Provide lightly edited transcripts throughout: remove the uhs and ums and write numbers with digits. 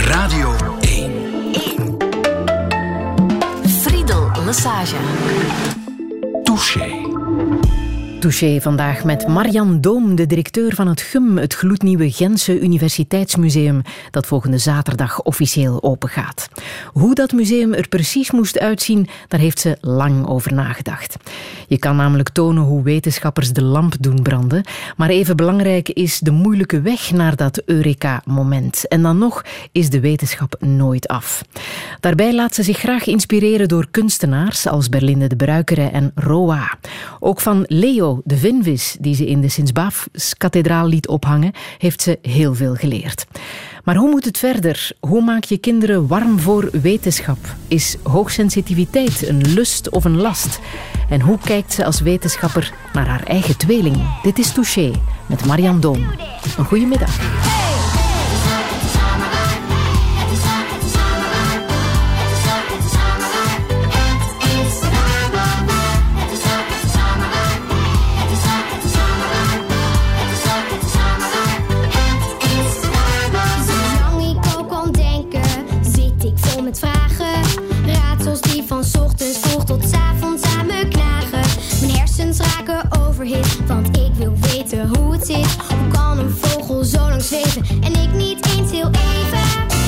Radio 1. Friedel Massage. Touché. Touché vandaag met Marian Doom, de directeur van het GUM, het gloednieuwe Gentse Universiteitsmuseum, dat volgende zaterdag officieel opengaat. Hoe dat museum er precies moest uitzien, daar heeft ze lang over nagedacht. Je kan namelijk tonen hoe wetenschappers de lamp doen branden, maar even belangrijk is de moeilijke weg naar dat Eureka-moment. En dan nog is de wetenschap nooit af. Daarbij laat ze zich graag inspireren door kunstenaars als Berlinde de Bruikere en Roa. Ook van Leo, de vinvis die ze in de Sint-Baafs-kathedraal liet ophangen, heeft ze heel veel geleerd. Maar hoe moet het verder? Hoe maak je kinderen warm voor wetenschap? Is hoogsensitiviteit een lust of een last? En hoe kijkt ze als wetenschapper naar haar eigen tweeling? Dit is Touché met Marian Doom. Een goede middag. Want ik wil weten hoe het zit. Hoe kan een vogel zo lang zweven en ik niet eens heel even?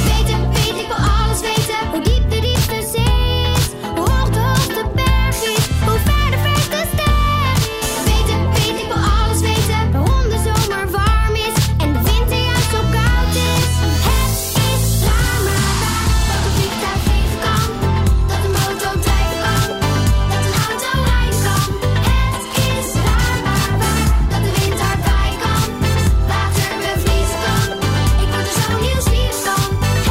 Weet ik wil alles weten. Hoe diep de diepste zee is. Hoe hoog de hoogste berg is. Hoe ver de verste ster is. Weet ik wil alles weten. Waarom de zomer warm is en de winter juist zo koud is. Het is raar maar waar. Dat een vliegtuig vliegen kan. Dat een motor drijven kan. Dat een auto rijden kan. Het is raar maar waar. Dat de wind hard waaien kan. Water bevriezen kan. Ik word er zo nieuwsgierig van.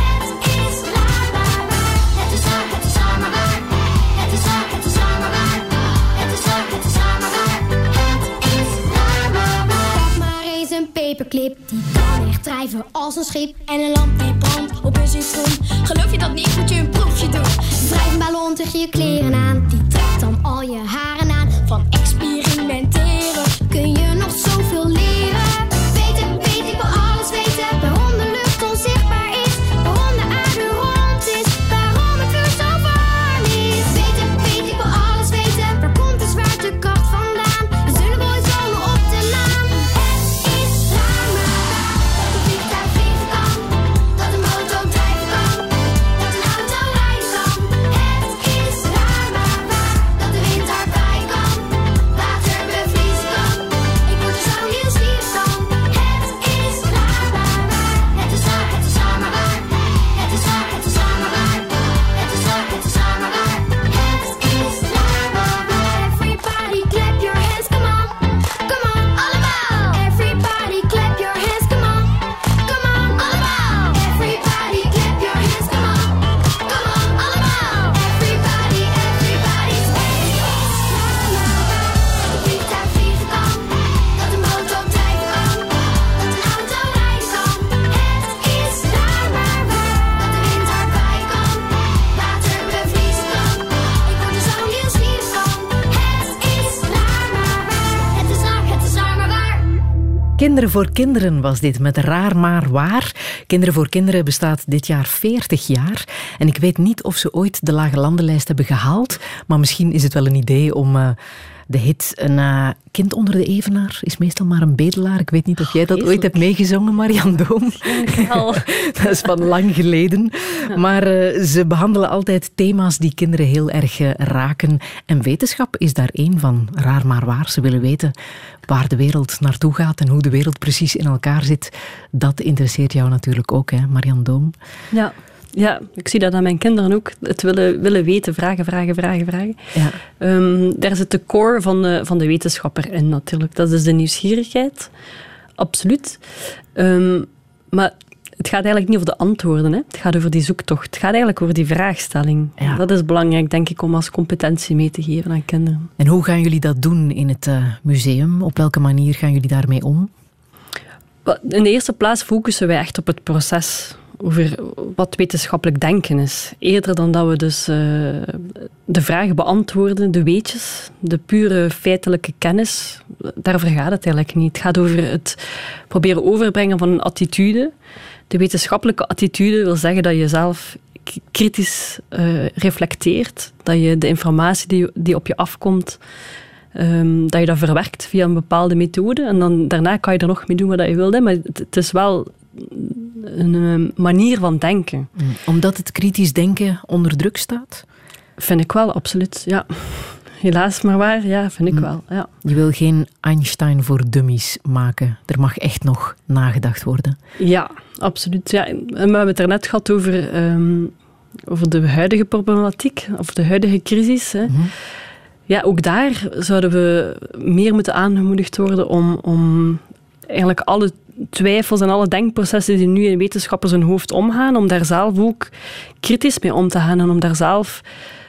Het is raar maar waar. Het is raar maar waar. Het is raar maar waar. Het is raar maar waar. Het is raar maar waar. Pak maar eens een paperclip. Die kan echt drijven als een schip. En een lamp die brandt op een citron. Geloof je dat niet, moet je een proefje doen. Wrijf een ballon tegen je kleren aan. Die trekt dan al je haren aan. Van experimenteren kun je nog zoveel leren. Weet ik wil alles weten. Waarom de lucht onzichtbaar is. Waarom de aarde rond is. Waarom het vuur zo warm is. Weet ik wil alles weten. Waar komt de zwaartekracht vandaan? We zullen nooit komen op de maan. Het is raar maar waar. Dat een vliegtuig vliegen kan. Dat een motor drijven kan. Dat een auto rijden kan. Het is raar maar waar. Dat de wind hard waaien kan. Water bevriezen kan. Ik word er zo nieuwsgierig van. Het is raar maar waar. Het is raar maar waar. Het is raar maar waar. Het is raar maar waar. Het is raar maar waar. Everybody clap your hands, come on. Come on, allemaal. Everybody clap your hands, come on. Come on, allemaal. Everybody clap your hands, come on. Come on, allemaal. Everybody. Dat een vliegtuig vliegen kan. Dat een motor drijven kan. Dat een auto rijden kan. Het is raar maar waar. Dat de wind hard waaien kan. Water bevriezen kan. Ik word er zo nieuwsgierig van. Het is raar maar waar. Het is raar maar waar. Kinderen voor Kinderen was dit, met Raar maar waar. Kinderen voor Kinderen bestaat dit jaar 40 jaar. En ik weet niet of ze ooit de Lage Landenlijst hebben gehaald, maar misschien is het wel een idee om de hit Een kind onder de evenaar is meestal maar een bedelaar. Ik weet niet of jij dat ooit hebt meegezongen, Marian Doom. Dat is van lang geleden. Ja. Maar ze behandelen altijd thema's die kinderen heel erg raken. En wetenschap is daar één van. Raar maar waar. Ze willen weten waar de wereld naartoe gaat en hoe de wereld precies in elkaar zit. Dat interesseert jou natuurlijk ook, hè, Marian Doom? Ja, ik zie dat aan mijn kinderen ook. Het willen weten, vragen. Ja. Daar zit de core van de wetenschapper in natuurlijk. Dat is de nieuwsgierigheid. Absoluut. Maar het gaat eigenlijk niet over de antwoorden. Hè. Het gaat over die zoektocht. Het gaat eigenlijk over die vraagstelling. Ja. Dat is belangrijk, denk ik, om als competentie mee te geven aan kinderen. En hoe gaan jullie dat doen in het museum? Op welke manier gaan jullie daarmee om? In de eerste plaats focussen wij echt op het proces. Over wat wetenschappelijk denken is. Eerder dan dat we dus de vragen beantwoorden, de weetjes, de pure feitelijke kennis, daarover gaat het eigenlijk niet. Het gaat over het proberen overbrengen van een attitude De wetenschappelijke attitude wil zeggen dat je zelf kritisch reflecteert, dat je de informatie die op je afkomt, dat je dat verwerkt via een bepaalde methode en dan daarna kan je er nog mee doen wat je wilt, maar het is wel een manier van denken. Omdat het kritisch denken onder druk staat? Vind ik wel, absoluut, ja. Helaas maar waar, ja, vind ik wel. Ja. Je wil geen Einstein voor dummies maken. Er mag echt nog nagedacht worden. Ja, absoluut. Ja. We hebben het er net gehad over de huidige problematiek, of de huidige crisis. Hè. Mm-hmm. Ja, ook daar zouden we meer moeten aangemoedigd worden om eigenlijk alle twijfels en alle denkprocessen die nu in wetenschappers hun hoofd omgaan, om daar zelf ook kritisch mee om te gaan en om daar zelf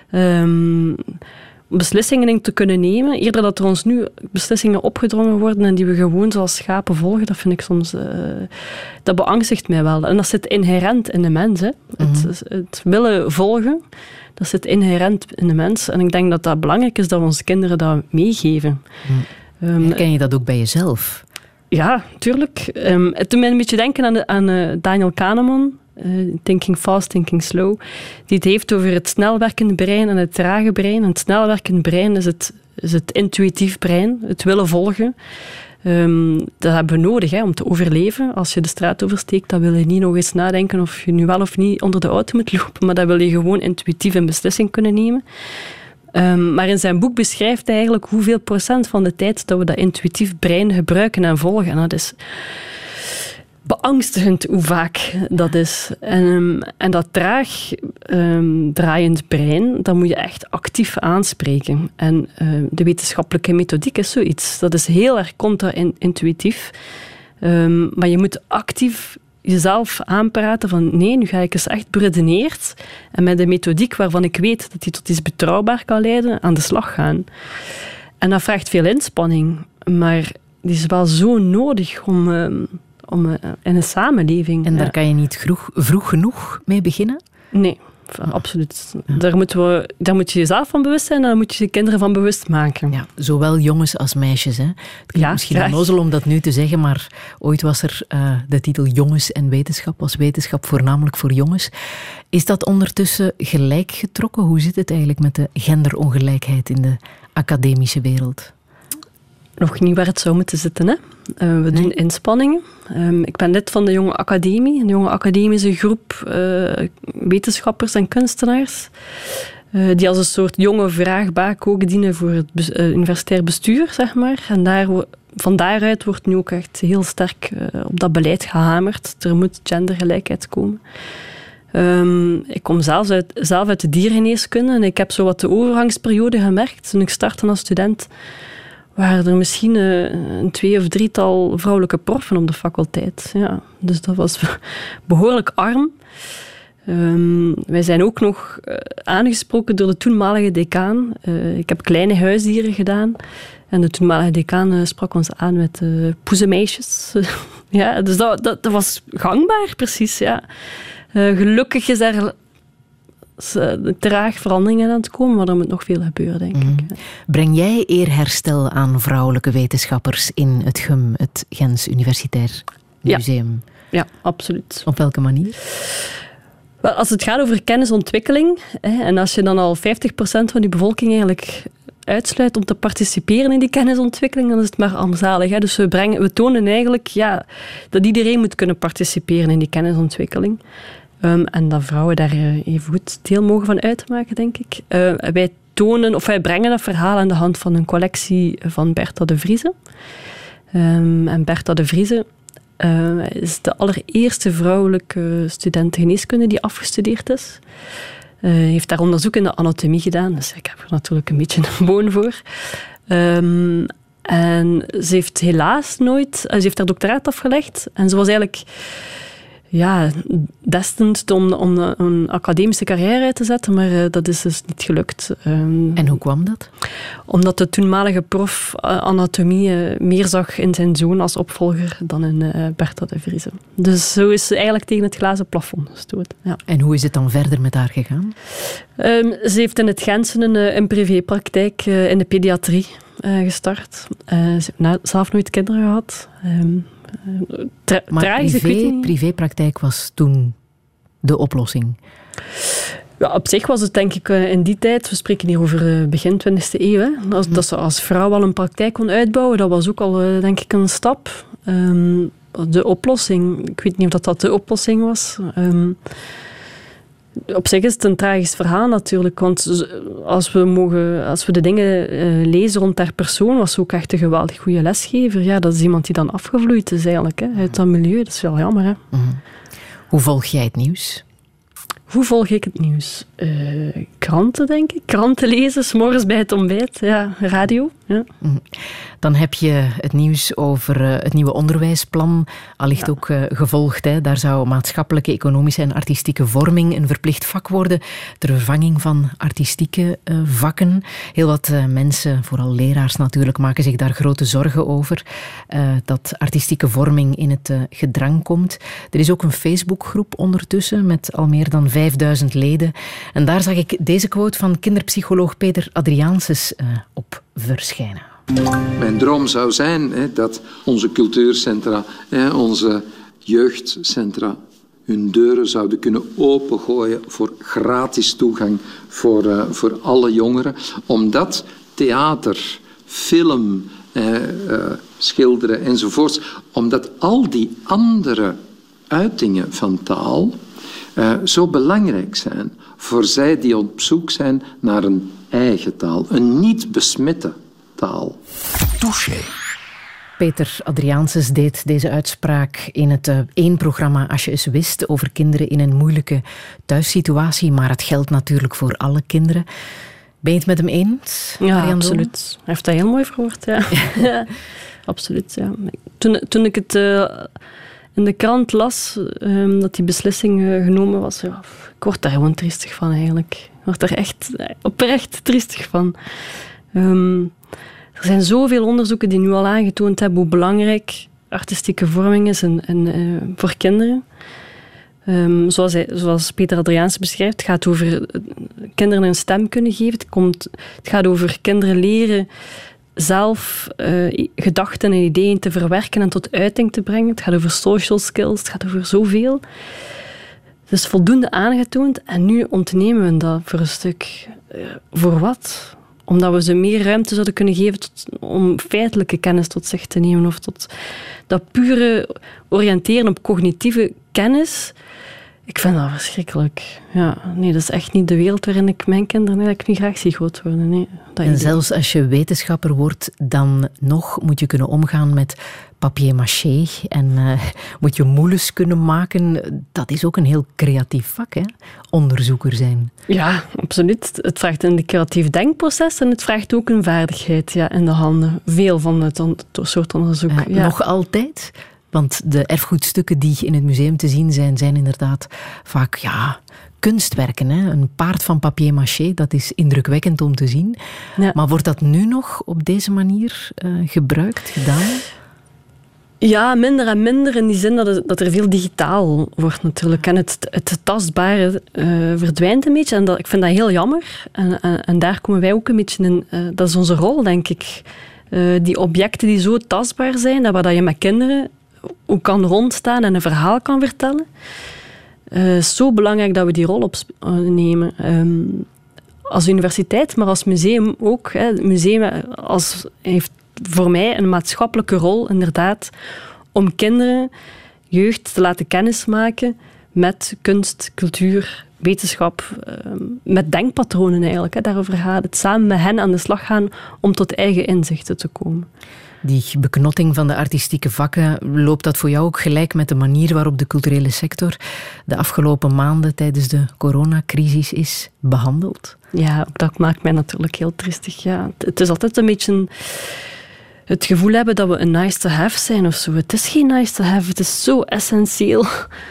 beslissingen in te kunnen nemen. Eerder dat er ons nu beslissingen opgedrongen worden en die we gewoon zoals schapen volgen, dat vind ik soms... dat beangstigt mij wel. En dat zit inherent in de mens. Hè. Mm-hmm. Het willen volgen, dat zit inherent in de mens. En ik denk dat dat belangrijk is dat we onze kinderen dat meegeven. Herken je dat ook bij jezelf? Ja, tuurlijk. Het doet mij een beetje denken aan Daniel Kahneman, Thinking Fast, Thinking Slow, die het heeft over het snelwerkende brein en het trage brein. En het snelwerkende brein is het intuïtief brein, het willen volgen. Dat hebben we nodig om te overleven. Als je de straat oversteekt, dan wil je niet nog eens nadenken of je nu wel of niet onder de auto moet lopen, maar dan wil je gewoon intuïtief een beslissing kunnen nemen. Maar in zijn boek beschrijft hij eigenlijk hoeveel procent van de tijd dat we dat intuïtief brein gebruiken en volgen. En dat is beangstigend hoe vaak dat is. En dat traag draaiend brein, dat moet je echt actief aanspreken. En de wetenschappelijke methodiek is zoiets. Dat is heel erg contra-intuïtief. Maar je moet actief jezelf aanpraten van nee, nu ga ik eens echt beredeneerd en met een methodiek waarvan ik weet dat die tot iets betrouwbaar kan leiden, aan de slag gaan. En dat vraagt veel inspanning, maar die is wel zo nodig om in een samenleving... En daar kan je niet vroeg genoeg mee beginnen? Nee, absoluut. Ja. Daar moet je jezelf van bewust zijn en daar moet je je kinderen van bewust maken. Ja, zowel jongens als meisjes. Hè. Het klinkt misschien onnozel om dat nu te zeggen, maar ooit was er de titel Jongens en Wetenschap, was wetenschap voornamelijk voor jongens. Is dat ondertussen gelijk getrokken? Hoe zit het eigenlijk met de genderongelijkheid in de academische wereld? Nog niet waar het zou moeten zitten, hè. We doen inspanningen. Ik ben lid van de Jonge Academie. Een Jonge Academie is een groep wetenschappers en kunstenaars die als een soort jonge vraagbaak ook dienen voor het universitair bestuur, zeg maar. En van daaruit wordt nu ook echt heel sterk op dat beleid gehamerd. Er moet gendergelijkheid komen. Ik kom zelf uit de diergeneeskunde en ik heb zo wat de overgangsperiode gemerkt. Toen ik startte als student, waren er misschien een 2 of 3-tal vrouwelijke proffen op de faculteit. Ja, dus dat was behoorlijk arm. Wij zijn ook nog aangesproken door de toenmalige decaan. Ik heb kleine huisdieren gedaan. En de toenmalige decaan sprak ons aan met poezenmeisjes. Ja, dus dat was gangbaar, precies. Ja. Gelukkig is er traag veranderingen aan het komen, maar er moet nog veel gebeuren, denk ik. Breng jij eerherstel aan vrouwelijke wetenschappers in het GUM, het Gens Universitair Museum? Ja, absoluut. Op welke manier? Wel, als het gaat over kennisontwikkeling, en als je dan al 50% van die bevolking eigenlijk uitsluit om te participeren in die kennisontwikkeling, dan is het maar armzalig. Dus we tonen eigenlijk dat iedereen moet kunnen participeren in die kennisontwikkeling. En dat vrouwen daar even goed deel mogen van uitmaken, denk ik. Wij brengen dat verhaal aan de hand van een collectie van Bertha de Vrieze. En Bertha de Vrieze is de allereerste vrouwelijke student geneeskunde die afgestudeerd is. Heeft daar onderzoek in de anatomie gedaan, dus ik heb er natuurlijk een beetje een boon voor. En ze heeft helaas nooit... Ze heeft haar doctoraat afgelegd en ze was eigenlijk destined om een academische carrière uit te zetten, maar dat is dus niet gelukt. En hoe kwam dat? Omdat de toenmalige prof anatomie meer zag in zijn zoon als opvolger dan in Bertha de Vrieze. Dus zo is ze eigenlijk tegen het glazen plafond gestoten. Ja. En hoe is het dan verder met haar gegaan? Ze heeft in het Gentsen een privépraktijk in de pediatrie gestart. Ze heeft zelf nooit kinderen gehad. Maar privépraktijk was toen de oplossing? Ja, op zich was het denk ik in die tijd, we spreken hier over begin 20e eeuw, hè, dat ze als vrouw al een praktijk kon uitbouwen, dat was ook al denk ik een stap. De oplossing, ik weet niet of dat de oplossing was. Op zich is het een tragisch verhaal natuurlijk, want als we de dingen lezen rond haar persoon, was ze ook echt een geweldig goede lesgever. Ja, dat is iemand die dan afgevloeid is eigenlijk, hè, uit dat milieu. Dat is wel jammer. Hè. Hoe volg jij het nieuws? Hoe volg ik het nieuws? Kranten, denk ik. Kranten lezen, 's morgens bij het ontbijt. Ja, radio. Ja. Dan heb je het nieuws over het nieuwe onderwijsplan. Allicht ook gevolgd. Hè. Daar zou maatschappelijke, economische en artistieke vorming een verplicht vak worden. Ter vervanging van artistieke vakken. Heel wat mensen, vooral leraars natuurlijk, maken zich daar grote zorgen over. Dat artistieke vorming in het gedrang komt. Er is ook een Facebookgroep ondertussen met al meer dan 5000 leden. En daar zag ik deze quote van kinderpsycholoog Peter Adriaanses op verschijnen. Mijn droom zou zijn dat onze cultuurcentra, onze jeugdcentra, hun deuren zouden kunnen opengooien voor gratis toegang voor alle jongeren. Omdat theater, film, schilderen enzovoorts, omdat al die andere uitingen van taal zo belangrijk zijn voor zij die op zoek zijn naar een eigen taal, een niet besmette taal. Touché. Peter Adriaanses deed deze uitspraak in het 1-programma Als je eens wist over kinderen in een moeilijke thuissituatie, maar het geldt natuurlijk voor alle kinderen. Ben je het met hem eens? Ja, absoluut. Hij heeft dat heel mooi verwoord. Ja. Ja, absoluut. Ja. Toen ik het in de krant las dat die beslissing genomen was, ja, ik word daar gewoon triestig van eigenlijk. Ik word daar echt oprecht triestig van. Er zijn zoveel onderzoeken die nu al aangetoond hebben hoe belangrijk artistieke vorming is voor kinderen. Zoals Peter Adriaanse beschrijft, het gaat over kinderen een stem kunnen geven. Het gaat over kinderen leren zelf gedachten en ideeën te verwerken en tot uiting te brengen. Het gaat over social skills, het gaat over zoveel. Het is voldoende aangetoond en nu ontnemen we dat voor een stuk. Voor wat? Omdat we ze meer ruimte zouden kunnen geven om feitelijke kennis tot zich te nemen of tot dat pure oriënteren op cognitieve kennis. Ik vind dat verschrikkelijk. Ja, nee, dat is echt niet de wereld waarin ik mijn kinderen eigenlijk niet graag zie groot worden. Nee, en zelfs als je wetenschapper wordt, dan nog moet je kunnen omgaan met papier-mâché en moet je moules kunnen maken. Dat is ook een heel creatief vak, hè? Onderzoeker zijn. Ja, absoluut. Het vraagt een creatief denkproces en het vraagt ook een vaardigheid in de handen. Veel van het soort onderzoek. Ja. Nog altijd? Want de erfgoedstukken die in het museum te zien zijn inderdaad vaak kunstwerken. Hè? Een paard van papier-mâché, dat is indrukwekkend om te zien. Ja. Maar wordt dat nu nog op deze manier gebruikt, gedaan? Ja, minder en minder in die zin dat er veel digitaal wordt natuurlijk. En het tastbare verdwijnt een beetje. En ik vind dat heel jammer. En daar komen wij ook een beetje in. Dat is onze rol, denk ik. Die objecten die zo tastbaar zijn, waar je met kinderen ook kan rondstaan en een verhaal kan vertellen. Is zo belangrijk dat we die rol opnemen. Als universiteit, maar als museum ook. Het museum heeft voor mij een maatschappelijke rol, inderdaad, om kinderen, jeugd te laten kennismaken met kunst, cultuur, wetenschap, met denkpatronen eigenlijk. Daarover gaat het. Samen met hen aan de slag gaan om tot eigen inzichten te komen. Die beknotting van de artistieke vakken, loopt dat voor jou ook gelijk met de manier waarop de culturele sector de afgelopen maanden tijdens de coronacrisis is behandeld? Ja, ook dat maakt mij natuurlijk heel triestig. Ja. Het is altijd een beetje het gevoel hebben dat we een nice to have zijn of zo. Het is geen nice to have, het is zo essentieel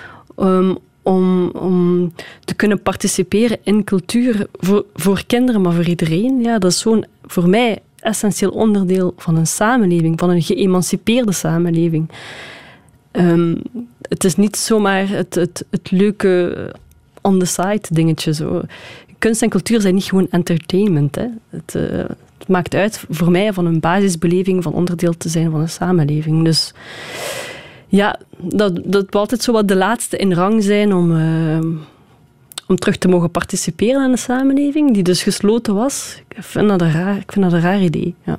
om te kunnen participeren in cultuur voor kinderen, maar voor iedereen. Ja, dat is zo'n, voor mij, essentieel onderdeel van een samenleving, van een geëmancipeerde samenleving. Het is niet zomaar het leuke on the side dingetje. Zo. Kunst en cultuur zijn niet gewoon entertainment. Hè. Het maakt uit voor mij van een basisbeleving van onderdeel te zijn van een samenleving. Dus Ja, dat wil altijd zo wat de laatste in rang zijn om terug te mogen participeren aan de samenleving, die dus gesloten was. Ik vind dat een raar idee. Ja.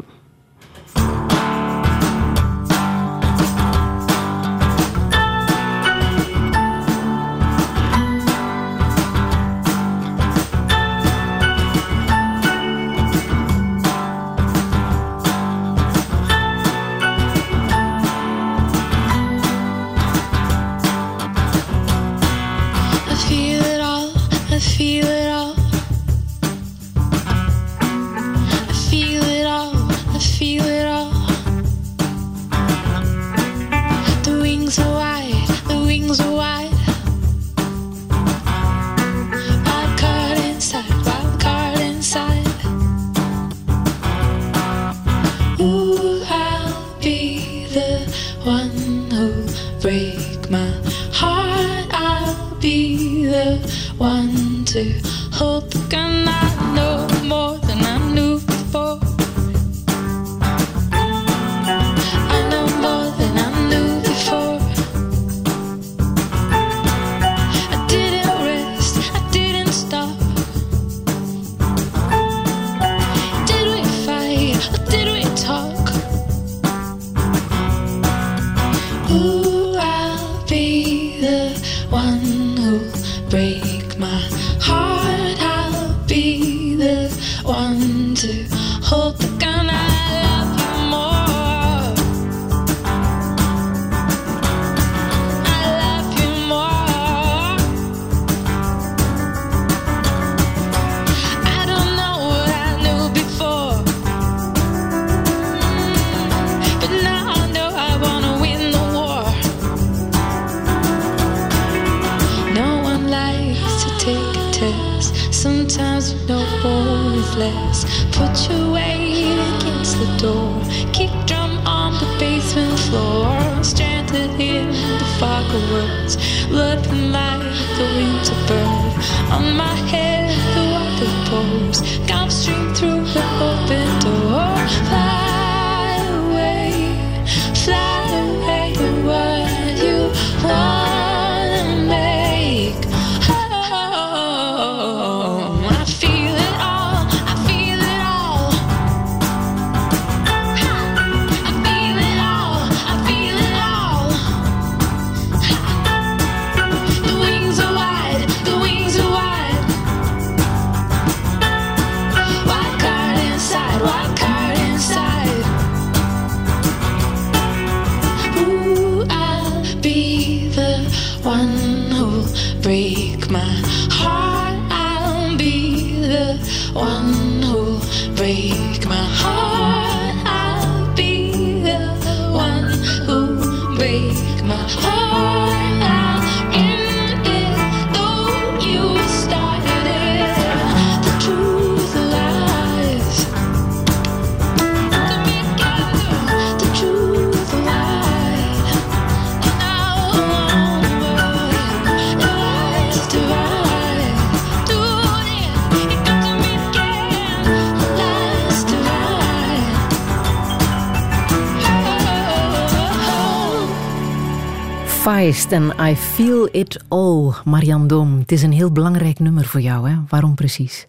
En I Feel It All, Marianne Doom. Het is een heel belangrijk nummer voor jou, hè? Waarom precies?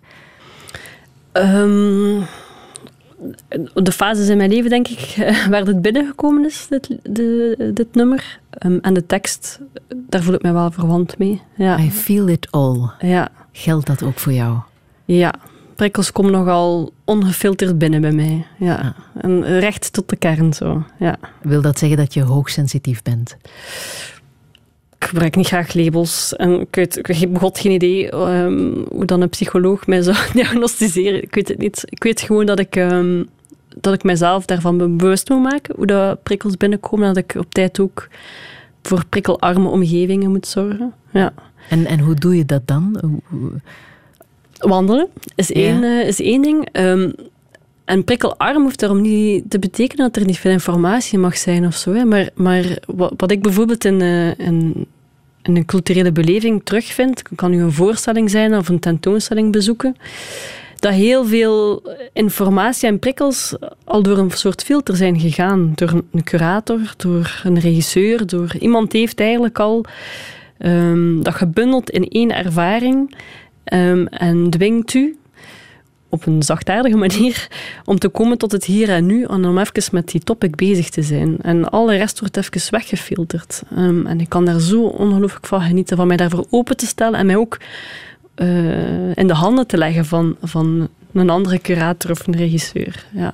De fases in mijn leven, denk ik, waar het binnengekomen is, dit nummer. En de tekst, daar voel ik mij wel verwant mee. Ja. I Feel It All. Ja. Geldt dat ook voor jou? Ja. Prikkels komen nogal ongefilterd binnen bij mij. Ja. En recht tot de kern, zo. Ja. Wil dat zeggen dat je hoogsensitief bent? Ik gebruik niet graag labels. En ik heb god geen idee hoe dan een psycholoog mij zou diagnosticeren. Ik weet het niet. Ik weet gewoon dat ik mijzelf daarvan bewust moet maken. Hoe dat prikkels binnenkomen. Dat ik op tijd ook voor prikkelarme omgevingen moet zorgen. Ja. En hoe doe je dat dan? Wandelen is één ding. En prikkelarm hoeft daarom niet te betekenen dat er niet veel informatie mag zijn of zo. Hè. Maar wat ik bijvoorbeeld in een culturele beleving terugvind, kan nu een voorstelling zijn of een tentoonstelling bezoeken, dat heel veel informatie en prikkels al door een soort filter zijn gegaan. Door een curator, door een regisseur, door iemand heeft eigenlijk al dat gebundeld in één ervaring en dwingt u op een zachtaardige manier om te komen tot het hier en nu en om even met die topic bezig te zijn. En alle rest wordt even weggefilterd. En ik kan daar zo ongelooflijk van genieten, van mij daarvoor open te stellen en mij ook in de handen te leggen van een andere curator of een regisseur. Ja.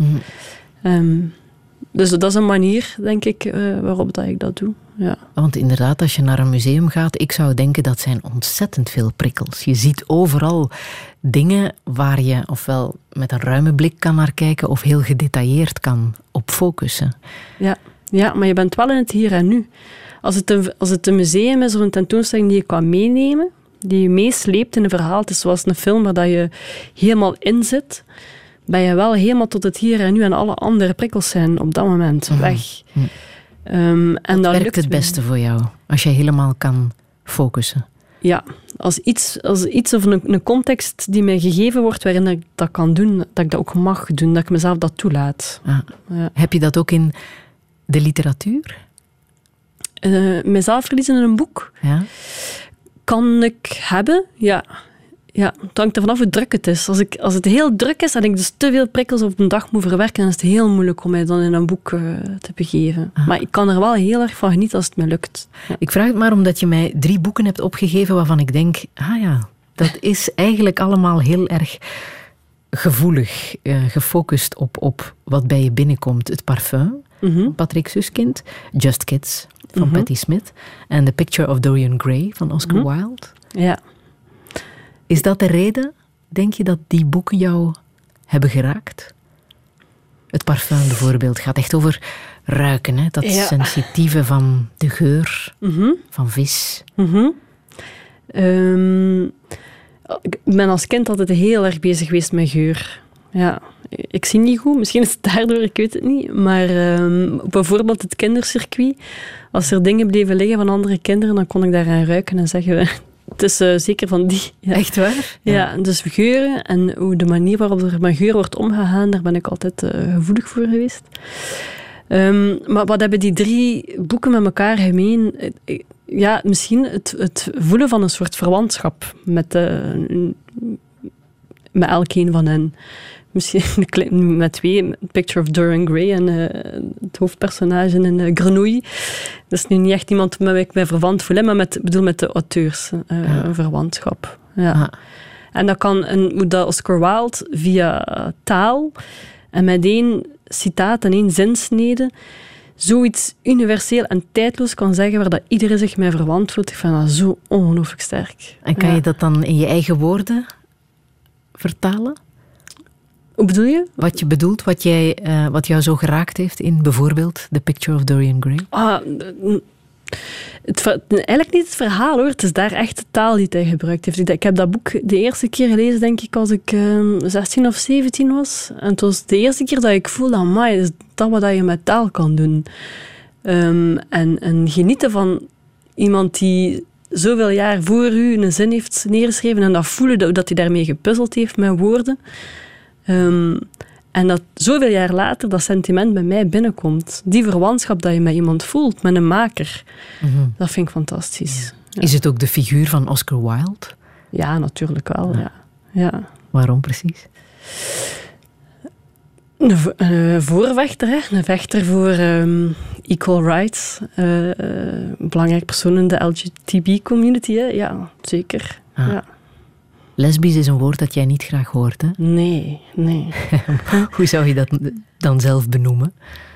Dus dat is een manier, denk ik, waarop dat ik dat doe. Ja. Want inderdaad, als je naar een museum gaat, ik zou denken dat zijn ontzettend veel prikkels. Je ziet overal dingen waar je ofwel met een ruime blik kan naar kijken of heel gedetailleerd kan op focussen. Ja, maar je bent wel in het hier en nu. Als het een museum is of een tentoonstelling die je kan meenemen, die je meesleept in een verhaal, het is zoals een film waar je helemaal in zit, ben je wel helemaal tot het hier en nu en alle andere prikkels zijn op dat moment weg. En dat werkt het beste voor jou, als je helemaal kan focussen. Ja, als iets of een context die mij gegeven wordt waarin ik dat kan doen, dat ik dat ook mag doen, dat ik mezelf dat toelaat. Ja. Heb je dat ook in de literatuur? Mezelf verliezen in een boek? Ja. Kan ik hebben, ja. Ja, het hangt er vanaf hoe druk het is. Als het heel druk is en ik dus te veel prikkels op een dag moet verwerken, dan is het heel moeilijk om mij dan in een boek te begeven. Aha. Maar ik kan er wel heel erg van genieten als het me lukt. Ja. Ik vraag het maar omdat je mij 3 boeken hebt opgegeven waarvan ik denk, dat is eigenlijk allemaal heel erg gevoelig, gefocust op wat bij je binnenkomt. Het Parfum, Patrick Suskind, Just Kids van Patti Smith en The Picture of Dorian Gray van Oscar Wilde. Ja. Is dat de reden, denk je, dat die boeken jou hebben geraakt? Het Parfum bijvoorbeeld gaat echt over ruiken, hè? Dat sensitieve van de geur van vis. Ik ben als kind altijd heel erg bezig geweest met geur. Ja, ik zie niet goed, misschien is het daardoor, ik weet het niet. Maar bijvoorbeeld het kindercircuit, als er dingen bleven liggen van andere kinderen, dan kon ik daaraan ruiken en zeggen... Het is zeker van die. Ja. Echt waar? Ja, dus geuren en hoe de manier waarop er met geur wordt omgegaan, daar ben ik altijd gevoelig voor geweest. Maar wat hebben die 3 boeken met elkaar gemeen? Ja, misschien het voelen van een soort verwantschap met elkeen van hen. Misschien met 2, Picture of Dorian Gray en het hoofdpersonage in Grenouille. Dat is nu niet echt iemand met wie ik mij verwant voel, maar met de auteurs een verwantschap. Ja. En dat kan, hoe dat Oscar Wilde via taal en met 1 citaat en 1 zinsnede zoiets universeel en tijdloos kan zeggen waar dat iedereen zich mee verwant voelt. Ik vind dat zo ongelooflijk sterk. En kan je dat dan in je eigen woorden vertalen? Hoe bedoel je? Wat je bedoelt, wat jou zo geraakt heeft in bijvoorbeeld The Picture of Dorian Gray? Eigenlijk niet het verhaal, hoor. Het is daar echt de taal die hij gebruikt heeft. Ik heb dat boek de eerste keer gelezen, denk ik, als ik 16 of 17 was. En het was de eerste keer dat ik voelde, amai, is dat wat je met taal kan doen. En genieten van iemand die zoveel jaar voor u een zin heeft neergeschreven en dat voelen dat hij daarmee gepuzzeld heeft met woorden. En dat zoveel jaar later dat sentiment bij mij binnenkomt. Die verwantschap dat je met iemand voelt, met een maker. Dat vind ik fantastisch. Ja. Is het ook de figuur van Oscar Wilde? Ja, natuurlijk wel. Ja. Waarom precies? Een voorvechter, hè? Een vechter voor equal rights. Belangrijk persoon in de LGTB-community. Ja, zeker. Ja. Lesbisch is een woord dat jij niet graag hoort, hè? Nee. Hoe zou je dat dan zelf benoemen?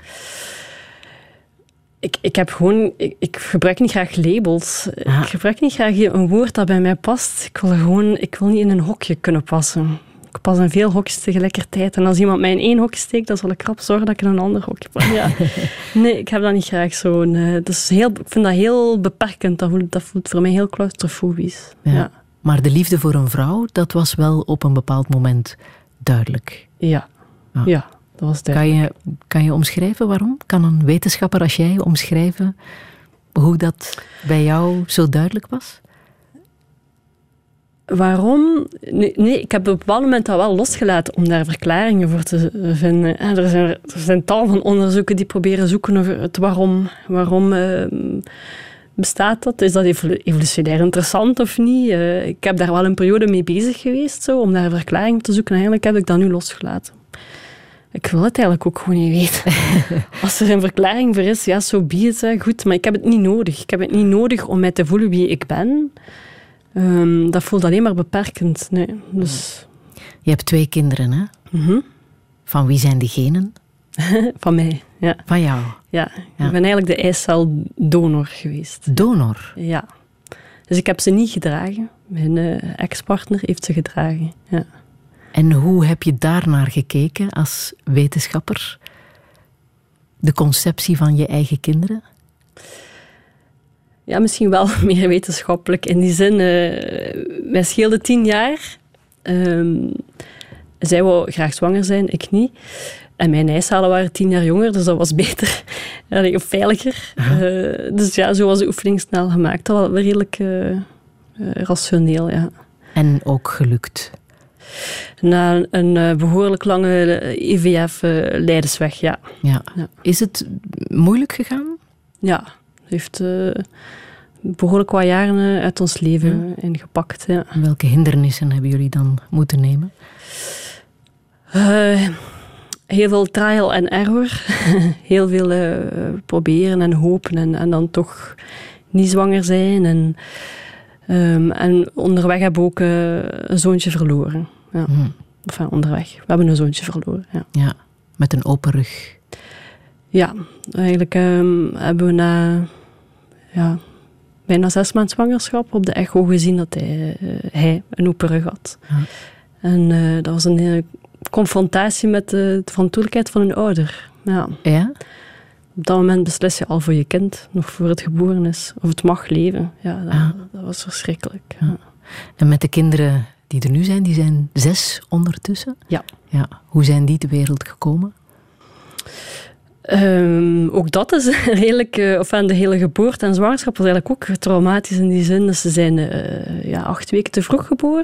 Ik gebruik niet graag labels. Ik gebruik niet graag een woord dat bij mij past. Ik wil niet in een hokje kunnen passen. Ik pas in veel hokjes tegelijkertijd. En als iemand mij in 1 hokje steekt, dan zal ik rap zorgen dat ik in een ander hokje pas. Ja. Nee, ik heb dat niet graag zo. Ik vind dat heel beperkend. Dat voelt voor mij heel claustrofobisch. Ja. Maar de liefde voor een vrouw, dat was wel op een bepaald moment duidelijk. Ja, dat was duidelijk. Kan je omschrijven waarom? Kan een wetenschapper als jij omschrijven hoe dat bij jou zo duidelijk was? Waarom? Nee, ik heb op een bepaald moment dat wel losgelaten om daar verklaringen voor te vinden. Er zijn tal van onderzoeken die proberen zoeken over het waarom. Waarom bestaat dat? Is dat evolutionair interessant of niet? Ik heb daar wel een periode mee bezig geweest, zo, om daar een verklaring te zoeken. En eigenlijk heb ik dat nu losgelaten. Ik wil het eigenlijk ook gewoon niet weten. Als er een verklaring voor is, ja, so be it, goed. Maar ik heb het niet nodig. Ik heb het niet nodig om mij te voelen wie ik ben. Dat voelt alleen maar beperkend. Nee. Dus... Je hebt 2 kinderen, hè? Mm-hmm. Van wie zijn die genen? Van mij, ja. Van jou? Ja, ik ben eigenlijk de eiceldonor geweest. Donor? Ja. Dus ik heb ze niet gedragen. Mijn ex-partner heeft ze gedragen, ja. En hoe heb je daarnaar gekeken als wetenschapper? De conceptie van je eigen kinderen? Ja, misschien wel meer wetenschappelijk. In die zin, wij scheelden 10 jaar. Zij wou graag zwanger zijn, ik niet. En mijn eicellen waren 10 jaar jonger, dus dat was beter. Of veiliger. Dus ja, zo was de oefening snel gemaakt. Dat was redelijk rationeel, ja. En ook gelukt? Na een behoorlijk lange IVF-leidersweg, ja. Ja. Is het moeilijk gegaan? Ja, het heeft behoorlijk wat jaren uit ons leven ingepakt. Ja. En welke hindernissen hebben jullie dan moeten nemen? Heel veel trial en error. Heel veel proberen en hopen en dan toch niet zwanger zijn. En onderweg hebben we ook een zoontje verloren. Ja. Enfin, onderweg. We hebben een zoontje verloren. Ja, ja, met een open rug. Ja, eigenlijk hebben we na bijna 6 maanden zwangerschap op de echo gezien dat hij een open rug had. Ja. En dat was een hele confrontatie met de verantwoordelijkheid van een ouder. Ja. Ja? Op dat moment beslis je al voor je kind, nog voor het geboren is, of het mag leven. Ja, dat was verschrikkelijk. Ja. En met de kinderen die er nu zijn, die zijn 6 ondertussen? Ja. Hoe zijn die ter wereld gekomen? Ook dat is redelijk... de hele geboorte en zwangerschap was eigenlijk ook traumatisch in die zin. Dus ze zijn 8 weken te vroeg geboren.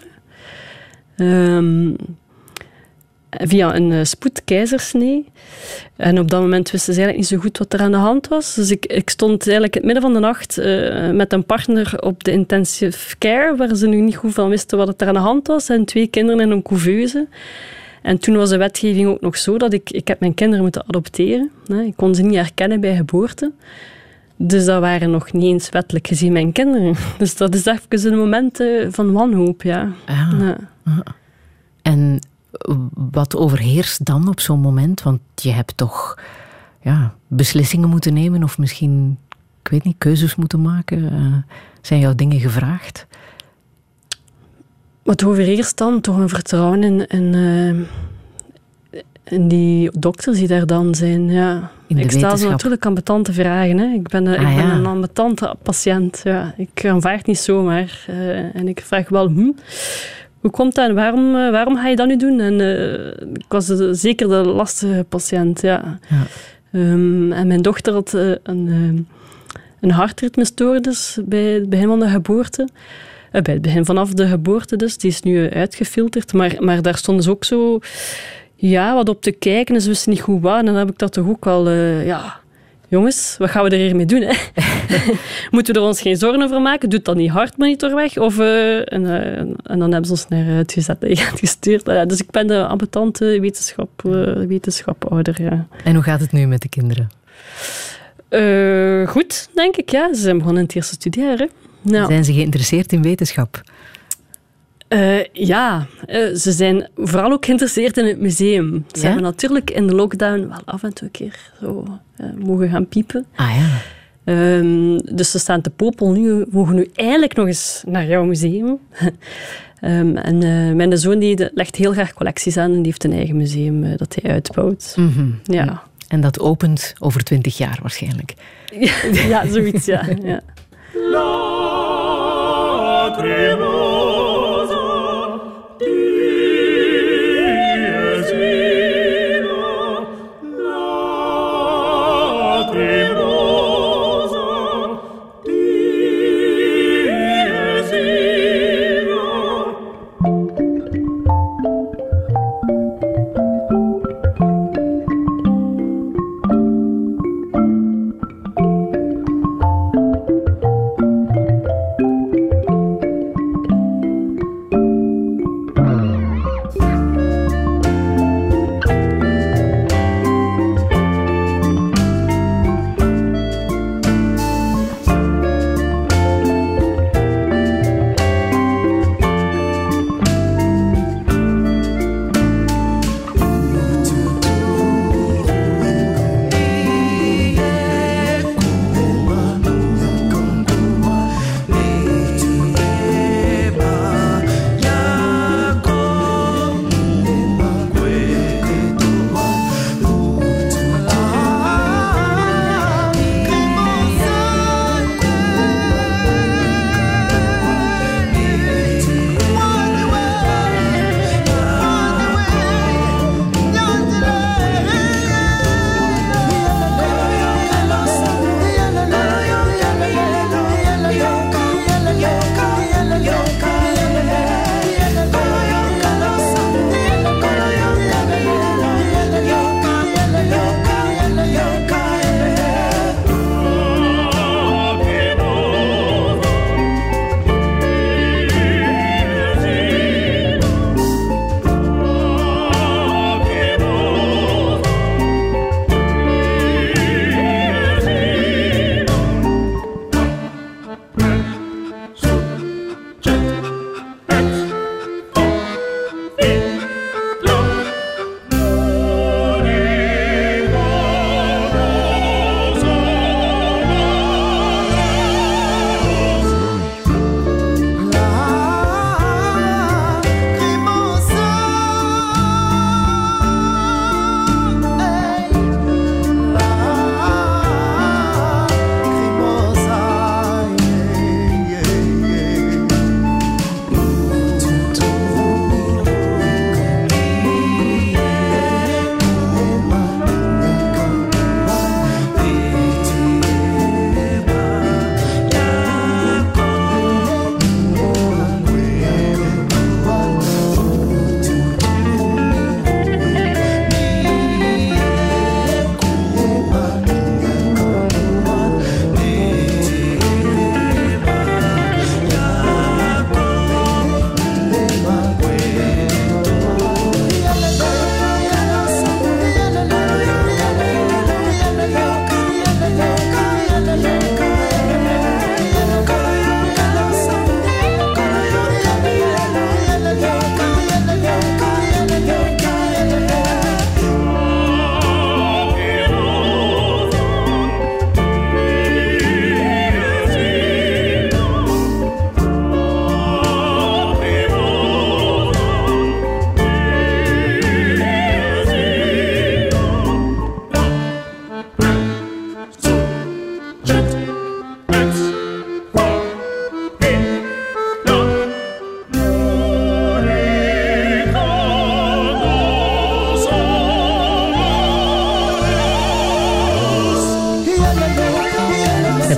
Via een spoedkeizersnee. En op dat moment wisten ze eigenlijk niet zo goed wat er aan de hand was. Dus ik stond eigenlijk in het midden van de nacht met een partner op de intensive care, waar ze nu niet goed van wisten wat er aan de hand was. En 2 kinderen in een couveuse. En toen was de wetgeving ook nog zo dat ik heb mijn kinderen moeten adopteren. Ik kon ze niet herkennen bij geboorte. Dus dat waren nog niet eens wettelijk gezien mijn kinderen. Dus dat is even een moment van wanhoop, ja. En wat overheerst dan op zo'n moment? Want je hebt toch beslissingen moeten nemen of misschien, ik weet niet, keuzes moeten maken. Zijn jouw dingen gevraagd? Wat overheerst dan? Toch een vertrouwen in die dokters die daar dan zijn. Ja. Ik stel ze natuurlijk ambetante vragen. Hè. Ik ben een ambetante patiënt. Ja. Ik aanvaard niet zomaar. En ik vraag wel, hoe komt dat en waarom ga je dat nu doen? En ik was zeker de lastige patiënt. Ja. En mijn dochter had een hartritmestoornis bij het begin van de geboorte. Bij het begin vanaf de geboorte dus. Die is nu uitgefilterd. Maar daar stonden ze ook zo wat op te kijken. En ze wisten niet goed wat. En dan heb ik dat toch ook wel... jongens, wat gaan we er hiermee doen? Hè? Moeten we er ons geen zorgen over maken? Doet dan die hartmonitor weg? Of, en dan hebben ze ons naar uitgestuurd. Dus ik ben de ambetante wetenschaphouder. Ja. En hoe gaat het nu met de kinderen? Goed, denk ik. Ja. Ze zijn begonnen in het eerste studiejaar. Hè. Nou. Zijn ze geïnteresseerd in wetenschap? Ze zijn vooral ook geïnteresseerd in het museum. Ze hebben natuurlijk in de lockdown wel af en toe een keer zo mogen gaan piepen. Dus ze staan te popelen nu. We mogen nu eindelijk nog eens naar jouw museum. En mijn zoon die legt heel graag collecties aan en die heeft een eigen museum dat hij uitbouwt. Mm-hmm. Ja. En dat opent over 20 jaar waarschijnlijk. Ja, zoiets, ja.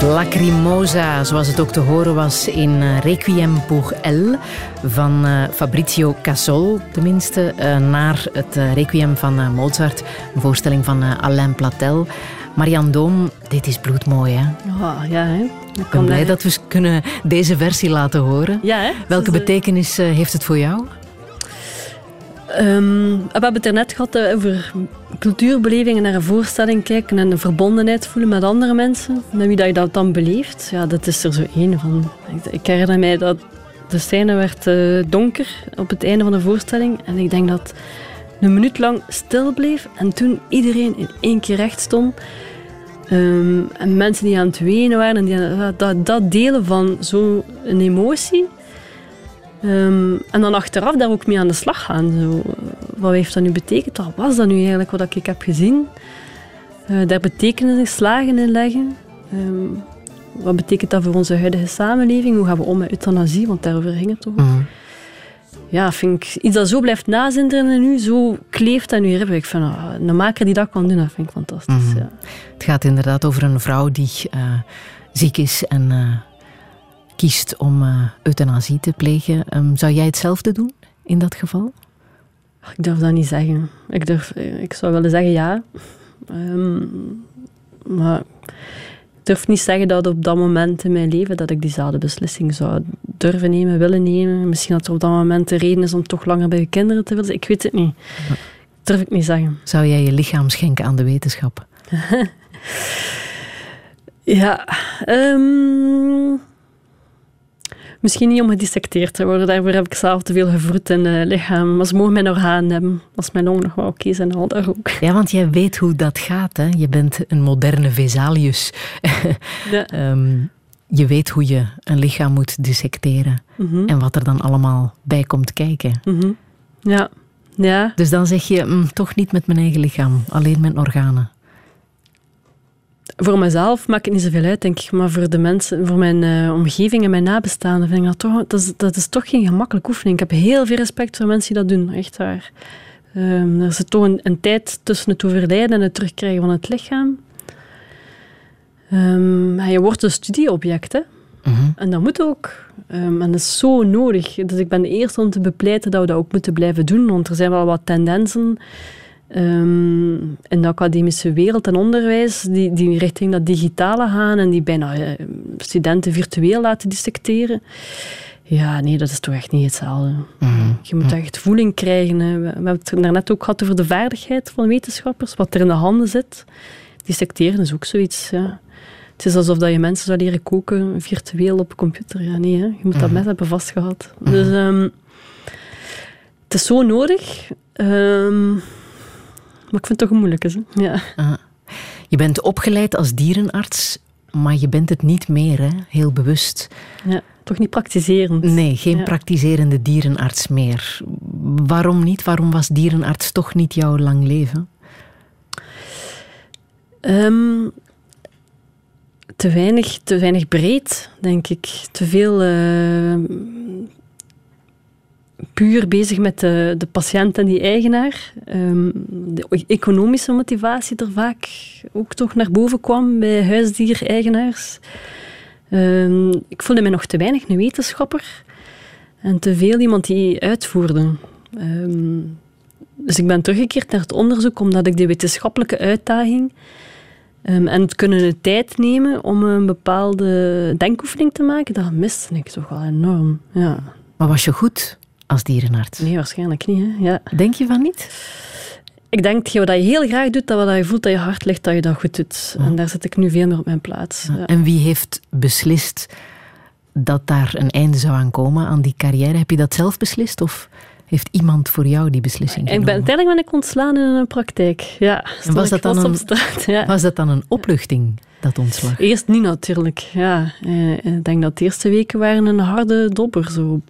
Lacrimosa, zoals het ook te horen was in Requiem pour Elle van Fabrizio Cassol, tenminste, naar het Requiem van Mozart, een voorstelling van Alain Platel. Marianne Doom, dit is bloedmooi, hè? Oh, ja, hè? Ik ben blij dat we kunnen deze versie laten horen. Ja, hè? Welke betekenis heeft het voor jou? We hebben het er net gehad over cultuurbelevingen naar een voorstelling kijken en een verbondenheid voelen met andere mensen, met wie dat je dat dan beleeft. Ja, dat is er zo één van. Ik herinner mij dat de scène werd donker op het einde van de voorstelling en ik denk dat een minuut lang stil bleef en toen iedereen in één keer recht stond. En mensen die aan het wenen waren, en dat delen van zo'n emotie. En dan achteraf daar ook mee aan de slag gaan. Zo, wat heeft dat nu betekend? Wat was dat nu eigenlijk wat ik heb gezien? Daar betekenislagen in leggen. Wat betekent dat voor onze huidige samenleving? Hoe gaan we om met euthanasie? Want daarover ging het toch. Mm. Ja, vind ik iets dat zo blijft nazinderen en nu zo kleeft aan je ribben. Ik vind een maker die dat kan doen, dat vind ik fantastisch. Ja. Het gaat inderdaad over een vrouw die ziek is en kiest om euthanasie te plegen. Zou jij hetzelfde doen in dat geval? Ik durf dat niet zeggen. Ik zou willen zeggen ja. Maar ik durf niet zeggen dat op dat moment in mijn leven dat ik diezelfde beslissing zou durven nemen, willen nemen. Misschien dat er op dat moment de reden is om toch langer bij je kinderen te willen. Ik weet het niet. Dat durf ik niet zeggen. Zou jij je lichaam schenken aan de wetenschap? Ja. Misschien niet om gedissecteerd te worden. Daarvoor heb ik zelf te veel gevroed in het lichaam. Maar ze mogen mijn organen hebben. Als mijn longen nog wel oké zijn, al daar ook. Ja, want jij weet hoe dat gaat, hè? Je bent een moderne Vesalius. Ja. Je weet hoe je een lichaam moet dissecteren. Mm-hmm. En wat er dan allemaal bij komt kijken. Mm-hmm. Ja. Ja. Dus dan zeg je, toch niet met mijn eigen lichaam. Alleen mijn organen. Voor mezelf maakt het niet zoveel uit, denk ik. Maar voor de mensen, voor mijn omgeving en mijn nabestaanden, vind ik dat is toch geen gemakkelijke oefening. Ik heb heel veel respect voor mensen die dat doen. Echt waar. Er zit toch een tijd tussen het overlijden en het terugkrijgen van het lichaam. Je wordt een studieobject, hè. Mm-hmm. En dat moet ook. En dat is zo nodig. Dus ik ben de eerste om te bepleiten dat we dat ook moeten blijven doen. Want er zijn wel wat tendensen in de academische wereld en onderwijs die richting dat digitale gaan en die bijna studenten virtueel laten dissecteren. Ja, nee, dat is toch echt niet hetzelfde. Mm-hmm. Je moet echt voeling krijgen. Hè. We hebben het daarnet ook gehad over de vaardigheid van wetenschappers, wat er in de handen zit. Dissecteren is ook zoiets, ja. Het is alsof dat je mensen zou leren koken virtueel op computer. Ja, nee, hè. Je moet dat mes hebben vastgehad. Mm-hmm. Dus het is zo nodig. Maar ik vind het toch een moeilijke. Hè? Ja. Je bent opgeleid als dierenarts, maar je bent het niet meer, hè? Heel bewust. Ja, toch niet praktiserend. Nee, geen praktiserende dierenarts meer. Waarom niet? Waarom was dierenarts toch niet jouw lang leven? Te weinig breed, denk ik. Te veel puur bezig met de patiënt en die eigenaar. De economische motivatie er vaak ook toch naar boven kwam bij huisdiereigenaars. Ik voelde mij nog te weinig een wetenschapper en te veel iemand die uitvoerde. Dus ik ben teruggekeerd naar het onderzoek omdat ik de wetenschappelijke uitdaging en het kunnen de tijd nemen om een bepaalde denkoefening te maken, dat miste ik toch wel enorm. Ja. Maar was je goed als dierenarts? Nee, waarschijnlijk niet. Hè? Ja. Denk je van niet? Ik denk dat je heel graag doet, dat wat je voelt dat je hart ligt, dat je dat goed doet. En daar zit ik nu veel meer op mijn plaats. Ja. En wie heeft beslist dat daar een einde zou aan komen aan die carrière? Heb je dat zelf beslist of heeft iemand voor jou die beslissing genomen? Uiteindelijk ben ik ontslaan in een praktijk. Ja, en was dat dan een opluchting, dat ontslag? Eerst niet natuurlijk. Ja. Ik denk dat de eerste weken waren een harde dobber. Zo.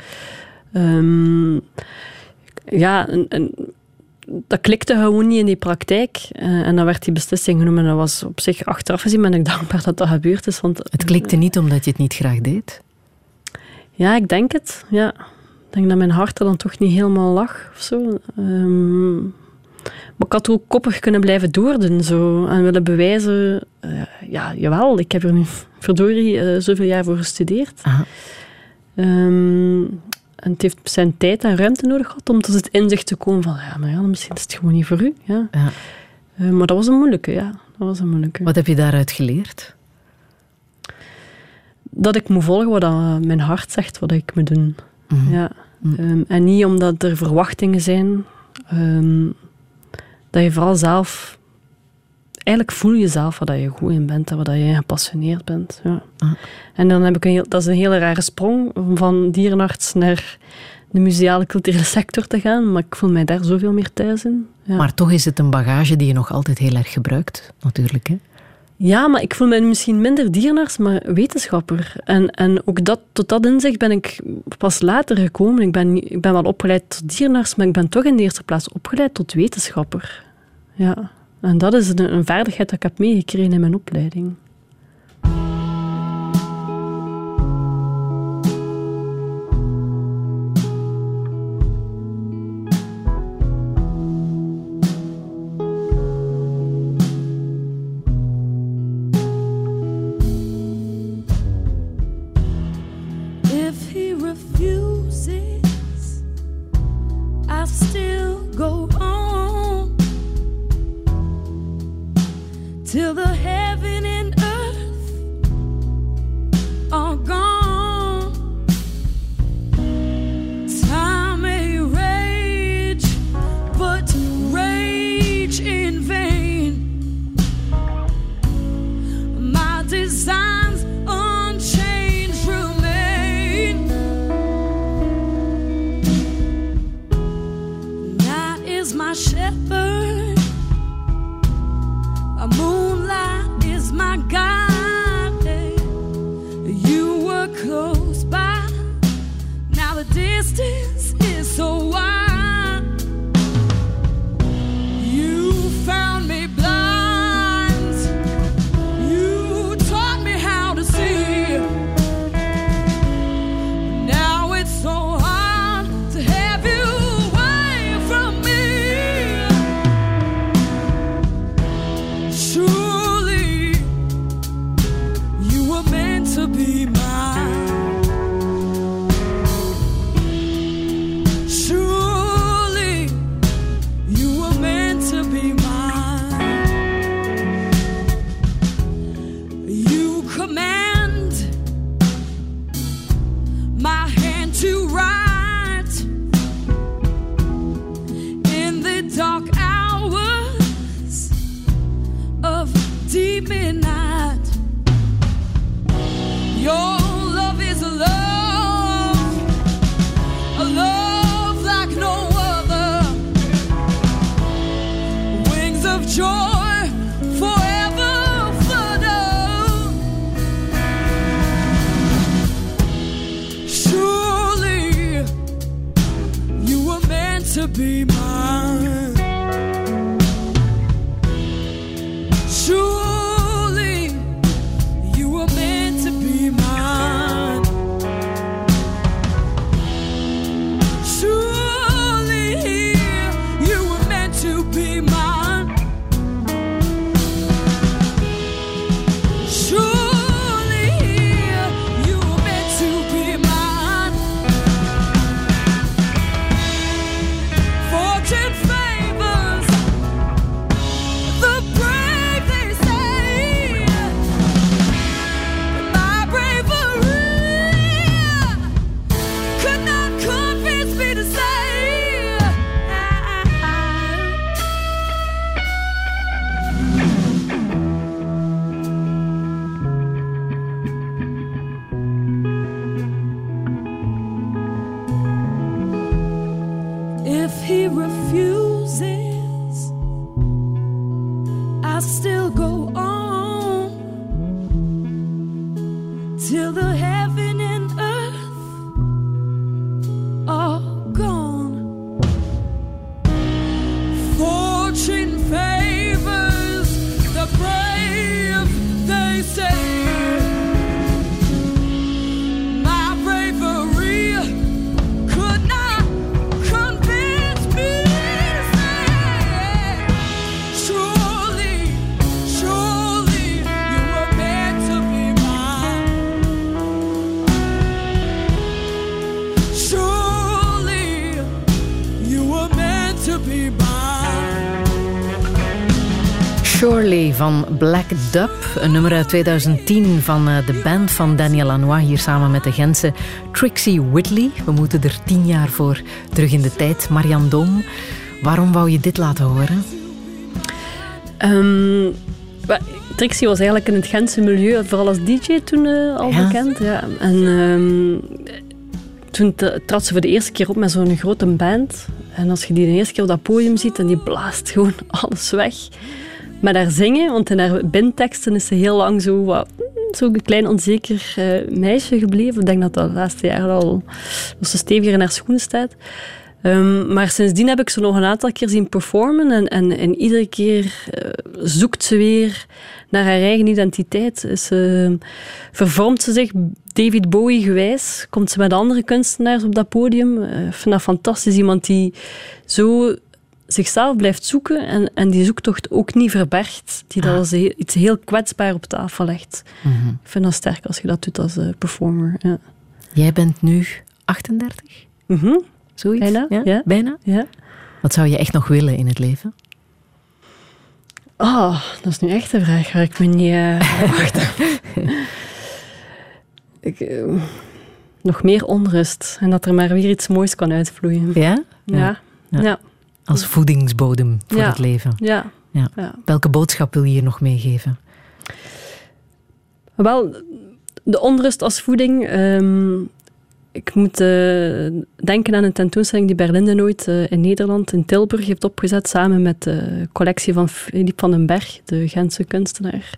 Dat klikte gewoon niet in die praktijk. En dan werd die beslissing genomen. En dat was op zich achteraf gezien ben ik dankbaar dat dat gebeurd is. Want, het klikte niet omdat je het niet graag deed? Ja, ik denk het. Ja. Ik denk dat mijn hart er dan toch niet helemaal lag. Of zo. Maar ik had ook koppig kunnen blijven doordoen. Zo, en willen bewijzen... jawel, ik heb er nu verdorie zoveel jaar voor gestudeerd. En het heeft zijn tijd en ruimte nodig gehad om tot het inzicht te komen van misschien is het gewoon niet voor u. Ja. Maar dat was een moeilijke, Wat heb je daaruit geleerd? Dat ik moet volgen wat mijn hart zegt, wat ik moet doen. Ja. En niet omdat er verwachtingen zijn. Dat je vooral zelf... Eigenlijk voel je zelf wat je goed in bent en wat je gepassioneerd bent. Ja. En dan heb ik dat is een hele rare sprong van dierenarts naar de museale culturele sector te gaan, maar ik voel mij daar zoveel meer thuis in. Ja. Maar toch is het een bagage die je nog altijd heel erg gebruikt, natuurlijk, hè? Ja, maar ik voel mij misschien minder dierenarts, maar wetenschapper. En ook tot dat inzicht ben ik pas later gekomen. Ik ben wel opgeleid tot dierenarts, maar ik ben toch in de eerste plaats opgeleid tot wetenschapper. Ja. En dat is een vaardigheid dat ik heb meegekregen in mijn opleiding. If he refuses, I still go on. Till the heaven and earth are gone. Time may rage, but rage in vain. My designs unchanged remain. Night is my shepherd. Moonlight is my guide. You were close by. Now the distance is so wide. You found me blind. You taught me how to see. Now it's so hard to have you away from me. Surely you were meant to be mine. Surely you were meant to be mine. You command my hand to write in the dark hours of deep midnight. Your love is a love like no other. Wings of joy forever flutter. Surely you were meant to be mine. Surely you were meant to be mine. Surely you were meant to be mine. Surely you were meant to be mine. Fortune, fame. Surely van Black Dub, een nummer uit 2010 van de band van Daniel Lanois, hier samen met de Gentse Trixie Whitley. We moeten er 10 jaar voor terug in de tijd. Marianne Doom, waarom wou je dit laten horen? Trixie was eigenlijk in het Gentse milieu, vooral als DJ toen al bekend. Ja. En toen trad ze voor de eerste keer op met zo'n grote band. En als je die de eerste keer op dat podium ziet, en die blaast gewoon alles weg. Met haar zingen, want in haar bindteksten is ze heel lang zo'n klein onzeker meisje gebleven. Ik denk dat de laatste jaren al zo steviger in haar schoenen staat. Maar sindsdien heb ik ze nog een aantal keer zien performen. En iedere keer zoekt ze weer naar haar eigen identiteit. Vervormt ze zich David Bowie gewijs. Komt ze met andere kunstenaars op dat podium. Ik vind dat fantastisch. Iemand die zo zichzelf blijft zoeken en die zoektocht ook niet verbergt. Die dat als iets heel kwetsbaar op tafel legt. Mm-hmm. Ik vind dat sterk als je dat doet als performer. Ja. Jij bent nu 38? Mm-hmm. Zoiets? Bijna. Ja? Bijna? Ja. Wat zou je echt nog willen in het leven? Dat is nu echt een vraag waar ik me niet wacht. Nog meer onrust. En dat er maar weer iets moois kan uitvloeien. Ja? Ja. Als voedingsbodem voor het leven. Ja. Welke boodschap wil je hier nog meegeven? Wel, de onrust als voeding. Ik moet denken aan een tentoonstelling die Berlinde nooit in Nederland, in Tilburg, heeft opgezet, samen met de collectie van Philippe van den Berg, de Gentse kunstenaar.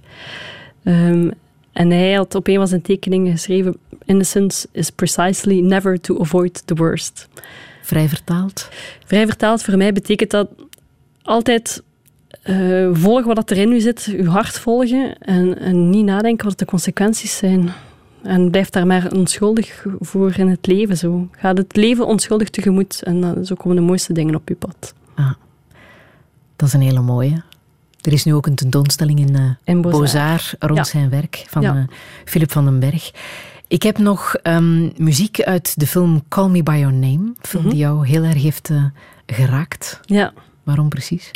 En hij had op een van zijn tekeningen geschreven: Innocence is precisely never to avoid the worst. Vrij vertaald? Vrij vertaald, voor mij betekent dat altijd volgen wat erin u zit, uw hart volgen en niet nadenken wat de consequenties zijn. En blijf daar maar onschuldig voor in het leven. Zo. Ga het leven onschuldig tegemoet en zo komen de mooiste dingen op je pad. Dat is een hele mooie. Er is nu ook een tentoonstelling in Beaux-Arts rond zijn werk van Philippe van den Berg. Ik heb nog muziek uit de film Call Me By Your Name. Een film die jou heel erg heeft geraakt. Ja. Waarom precies?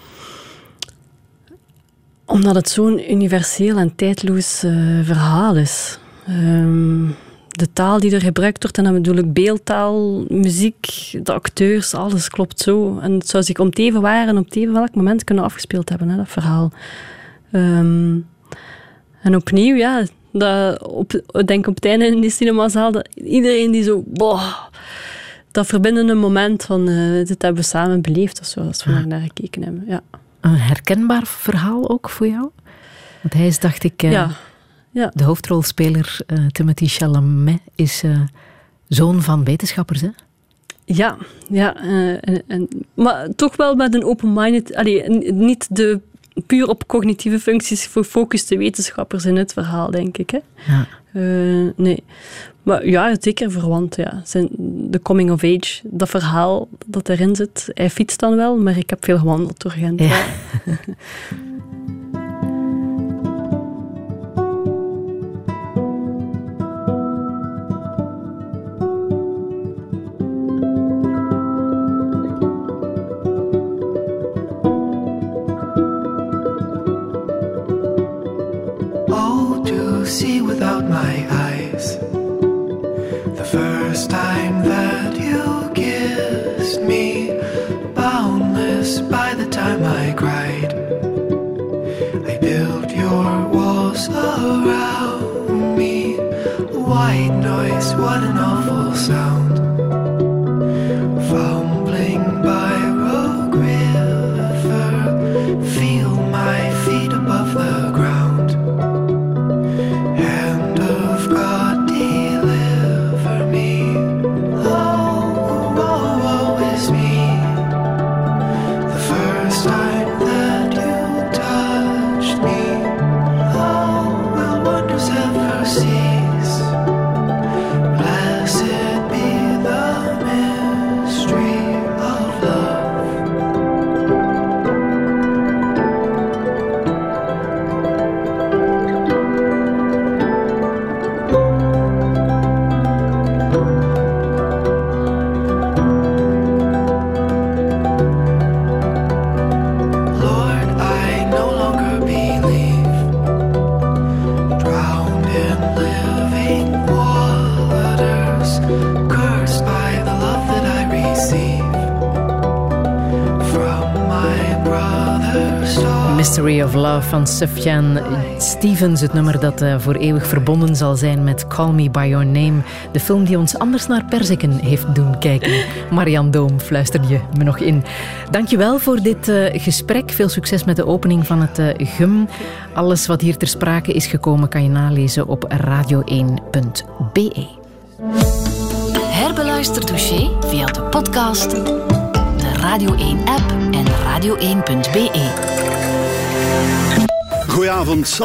Omdat het zo'n universeel en tijdloos verhaal is. De taal die er gebruikt wordt, en dan bedoel ik beeldtaal, muziek, de acteurs, alles klopt zo. En het zou zich om het even waar en op het even welk moment kunnen afgespeeld hebben, dat verhaal. En opnieuw, ik denk op het einde in die cinemazaal, dat iedereen die zo, dat verbindende moment van dit hebben we samen beleefd, of zo, als we naar gekeken hebben. Ja. Een herkenbaar verhaal ook voor jou? Want hij is, dacht ik... Ja. De hoofdrolspeler Timothée Chalamet is zoon van wetenschappers, hè? Ja. Maar toch wel met een open-minded... niet de puur op cognitieve functies gefocuste wetenschappers in het verhaal, denk ik. Hè? Ja. Nee. Maar ja, zeker verwant. Ja. De coming of age, dat verhaal dat erin zit. Hij fietst dan wel, maar ik heb veel gewandeld door Gent. Ja. See without my eyes. The first time that you kissed me, boundless by the time I cried. I built your walls around me. White noise, what an awful sound. Fumbling by Rogue River, feel my feet above the ground. God, deliver me. Oh, is me. The first time that you touched me. Oh, will wonders ever cease? Blessed be Mystery of Love van Sufjan Stevens. Het nummer dat voor eeuwig verbonden zal zijn met Call Me By Your Name. De film die ons anders naar perziken heeft doen kijken. Marianne Doom fluisterde je me nog in. Dankjewel voor dit gesprek. Veel succes met de opening van het GUM. Alles wat hier ter sprake is gekomen kan je nalezen op radio1.be. Herbeluister Touché via de podcast, de Radio 1-app en radio1.be. Goedenavond.